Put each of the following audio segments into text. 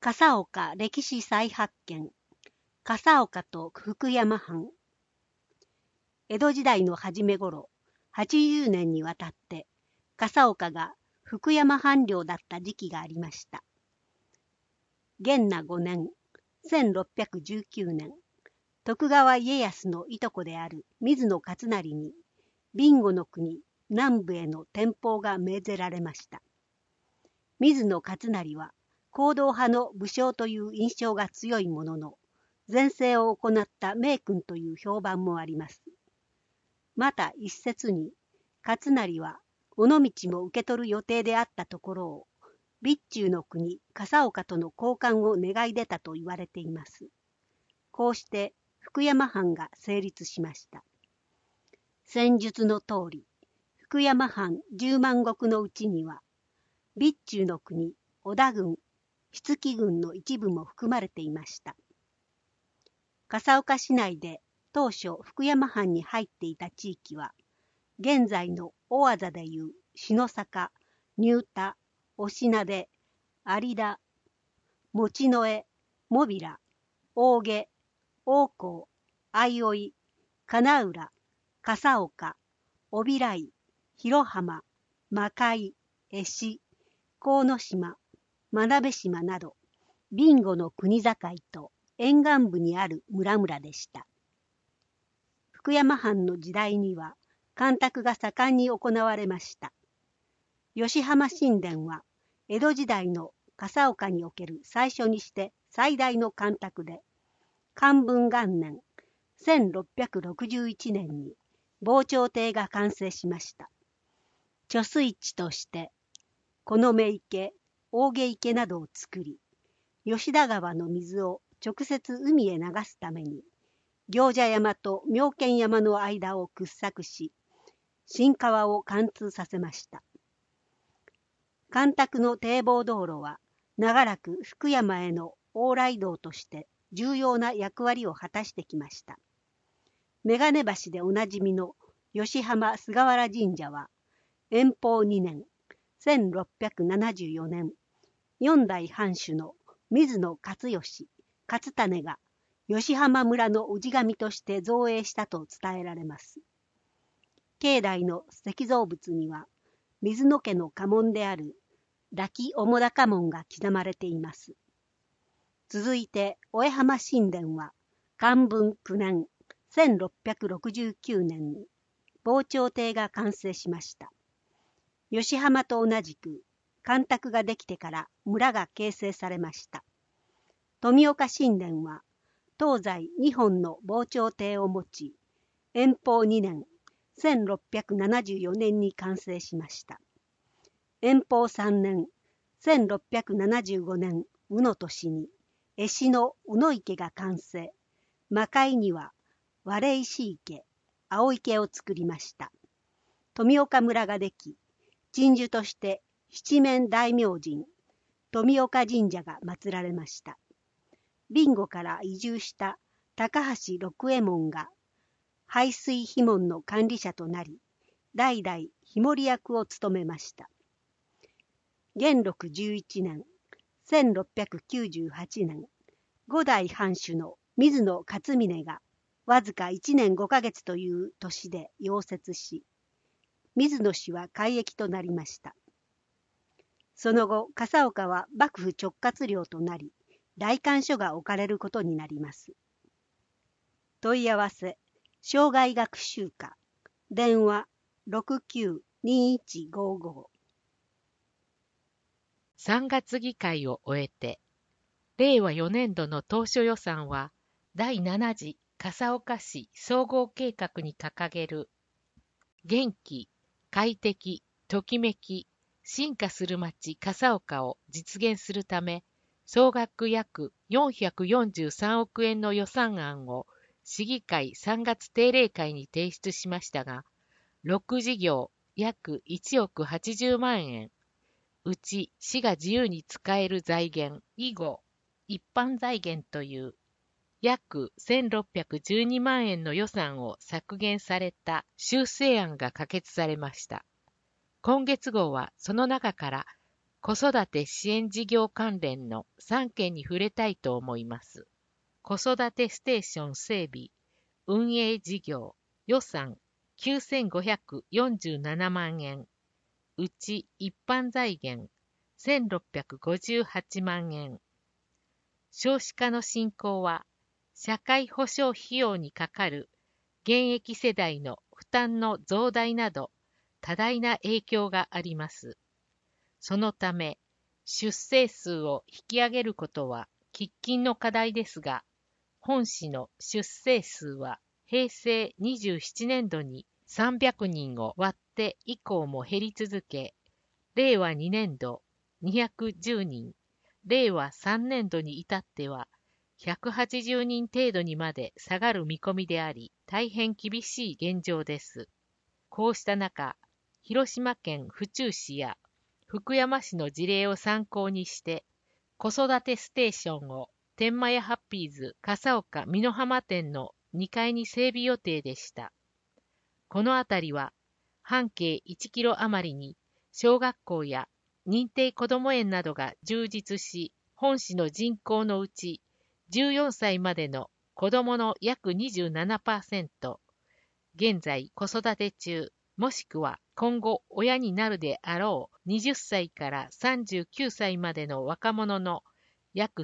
笠岡歴史再発見、笠岡と福山藩。江戸時代の初め頃、80年にわたって、笠岡が福山藩領だった時期がありました。元和5年、1619年、徳川家康のいとこである水野勝成に、備後国南部への転封が命ぜられました。水野勝成は、行動派の武将という印象が強いものの、前世を行った名君という評判もあります。また一説に、勝成は尾道も受け取る予定であったところを、備中の国笠岡との交換を願い出たと言われています。こうして福山藩が成立しました。戦術の通り、福山藩10万石のうちには、備中の国織田軍、筆記軍の一部も含まれていました。笠岡市内で当初福山藩に入っていた地域は、現在の大字でいう篠坂、新田、押名、有田、持之江、茂平、大毛、大甲、相生、金浦、笠岡、小平井、広浜、魔界、江市、鴻島、真鍋島など、備後の国境と沿岸部にある村々でした。福山藩の時代には、干拓が盛んに行われました。吉浜神殿は、江戸時代の笠岡における最初にして最大の干拓で、寛文元年、1661年に防潮堤が完成しました。貯水池として、木目池、大毛池などを作り、吉田川の水を直接海へ流すために、行者山と妙見山の間を掘削し、新川を貫通させました。干拓の堤防道路は、長らく福山への往来道として重要な役割を果たしてきました。眼鏡橋でおなじみの吉浜菅原神社は、延保2年、1674年、四代藩主の水野勝義、勝種が吉浜村の氏神として造営したと伝えられます。境内の石造物には、水野家の家紋である堕気面高門が刻まれています。続いて、大江浜神殿は、寛文9年、1669年に防潮堤が完成しました。吉浜と同じく、干拓ができてから村が形成されました。富岡神殿は、東西2本の防潮堤を持ち、延保2年、1674年に完成しました。延保3年、1675年、卯の年に、江市の鵜の池が完成。魔界には、割石池、青池を作りました。富岡村ができ、鎮守として七面大明神、富岡神社が祀られました。備後から移住した高橋六右衛門が、排水費門の管理者となり、代々日守役を務めました。元禄11年、1698年、五代藩主の水野勝峯が、わずか1年5ヶ月という年で溶接し、水野氏は改易となりました。その後、笠岡は幕府直轄領となり、代官所が置かれることになります。問い合わせ、生涯学習課、電話692155。 3月議会を終えて、令和4年度の当初予算は、第7次笠岡市総合計画に掲げる、元気、快適、ときめき、進化する町笠岡を実現するため、総額約443億円の予算案を市議会3月定例会に提出しましたが、6事業約1億80万円、うち市が自由に使える財源以後、一般財源という約1612万円の予算を削減された修正案が可決されました。今月号はその中から子育て支援事業関連の3件に触れたいと思います。子育てステーション整備、運営事業、予算9547万円、うち一般財源1658万円。少子化の進行は、社会保障費用にかかる現役世代の負担の増大など、多大な影響があります。そのため、出生数を引き上げることは喫緊の課題ですが、本市の出生数は平成27年度に300人を割って以降も減り続け、令和2年度210人、令和3年度に至っては180人程度にまで下がる見込みであり、大変厳しい現状です。こうした中、広島県府中市や福山市の事例を参考にして、子育てステーションを天満屋ハッピーズ笠岡美濃浜店の2階に整備予定でした。この辺りは半径1キロ余りに小学校や認定こども園などが充実し、本市の人口のうち14歳までの子どもの約 27%、現在子育て中、もしくは今後親になるであろう20歳から39歳までの若者の約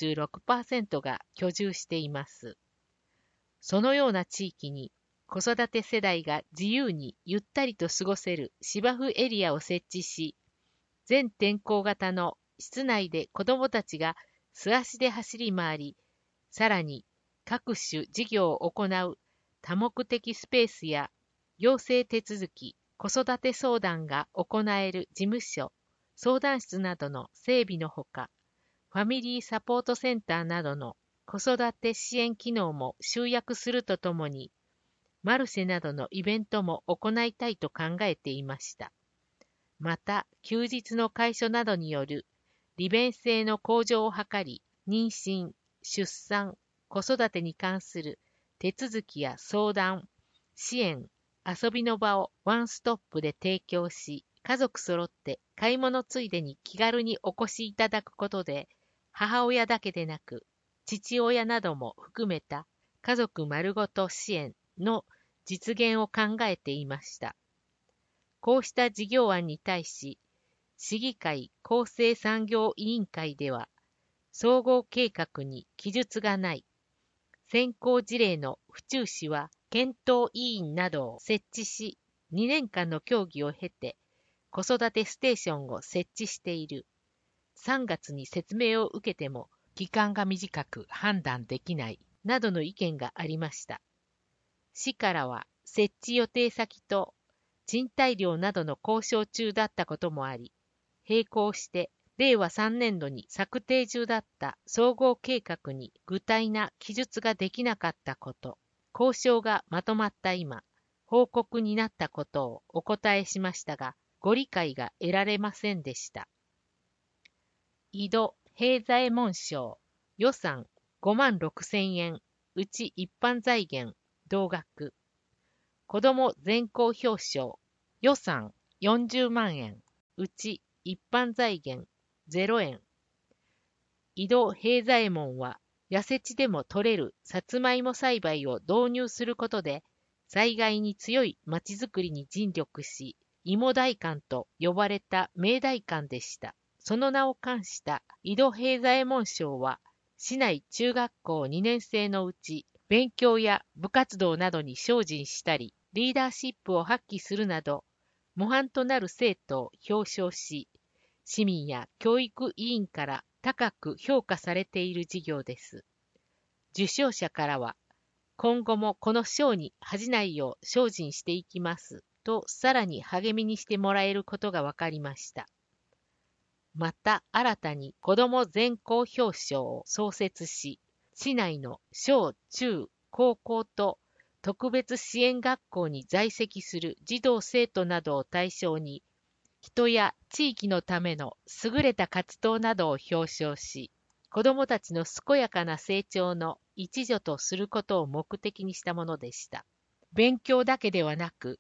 36% が居住しています。そのような地域に子育て世代が自由にゆったりと過ごせる芝生エリアを設置し、全天候型の室内で子どもたちが素足で走り回り、さらに各種事業を行う多目的スペースや行政手続き、子育て相談が行える事務所、相談室などの整備のほか、ファミリーサポートセンターなどの子育て支援機能も集約するとともに、マルシェなどのイベントも行いたいと考えていました。また、休日の解消などによる利便性の向上を図り、妊娠、出産、子育てに関する手続きや相談、支援、遊びの場をワンストップで提供し、家族揃って買い物ついでに気軽にお越しいただくことで、母親だけでなく、父親なども含めた家族丸ごと支援の実現を考えていました。こうした事業案に対し、市議会厚生産業委員会では、総合計画に記述がない。先行事例の府中市は検討委員などを設置し、2年間の協議を経て、子育てステーションを設置している。3月に説明を受けても、期間が短く判断できない、などの意見がありました。市からは設置予定先と賃貸料などの交渉中だったこともあり、並行して令和3年度に策定中だった総合計画に具体な記述ができなかったこと、交渉がまとまった今、報告になったことをお答えしましたが、ご理解が得られませんでした。井戸平左衛門賞、予算5万6千円、うち一般財源、同額。子ども全校表彰、予算40万円、うち一般財源0円。井戸平左衛門は、痩せ地でも取れるさつまいも栽培を導入することで、災害に強いまちづくりに尽力し、芋大官と呼ばれた名大官でした。その名を冠した井戸平左衛門賞は、市内中学校2年生のうち、勉強や部活動などに精進したり、リーダーシップを発揮するなど、模範となる生徒を表彰し、市民や教育委員から高く評価されている事業です。受賞者からは、今後もこの賞に恥じないよう精進していきますと、さらに励みにしてもらえることが分かりました。また、新たに子ども全校表彰を創設し、市内の小中高校と特別支援学校に在籍する児童生徒などを対象に、人や地域のための優れた活動などを表彰し、子どもたちの健やかな成長の一助とすることを目的にしたものでした。勉強だけではなく、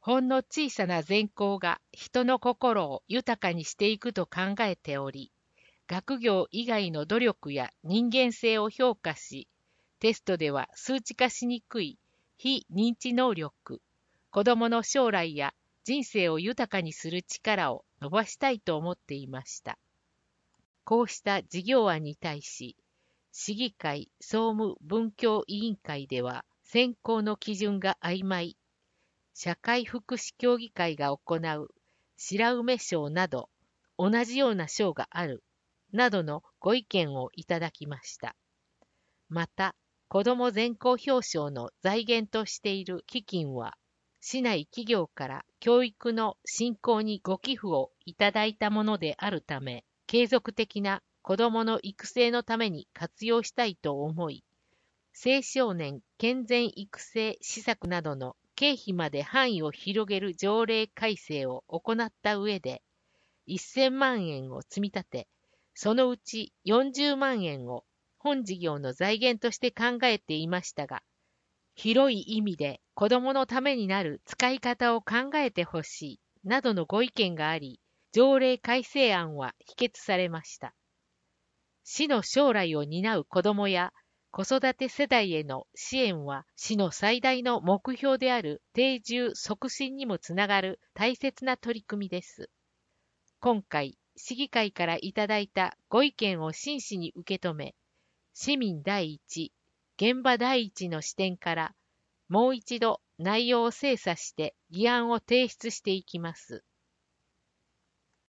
ほんの小さな善行が人の心を豊かにしていくと考えており、学業以外の努力や人間性を評価し、テストでは数値化しにくい非認知能力、子どもの将来や人生を豊かにする力を伸ばしたいと思っていました。こうした事業案に対し、市議会総務文教委員会では選考の基準が曖昧、社会福祉協議会が行う白梅賞など同じような賞があるなどのご意見をいただきました。また、子ども全校表彰の財源としている基金は、市内企業から教育の振興にご寄付をいただいたものであるため、継続的な子どもの育成のために活用したいと思い、青少年健全育成施策などの経費まで範囲を広げる条例改正を行った上で、1000万円を積み立て、そのうち40万円を本事業の財源として考えていましたが、広い意味で子どものためになる使い方を考えてほしいなどのご意見があり、条例改正案は否決されました。市の将来を担う子どもや子育て世代への支援は市の最大の目標である定住促進にもつながる大切な取り組みです。今回、市議会からいただいたご意見を真摯に受け止め、市民第一、現場第一の視点から、もう一度内容を精査して議案を提出していきます。